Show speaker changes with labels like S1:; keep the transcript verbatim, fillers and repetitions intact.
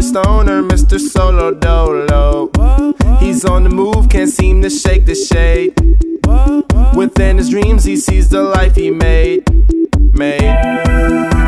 S1: stoner, Mister Solo Dolo. He's on the move, can't seem to shake the shade. Within his dreams he sees the life he made, made.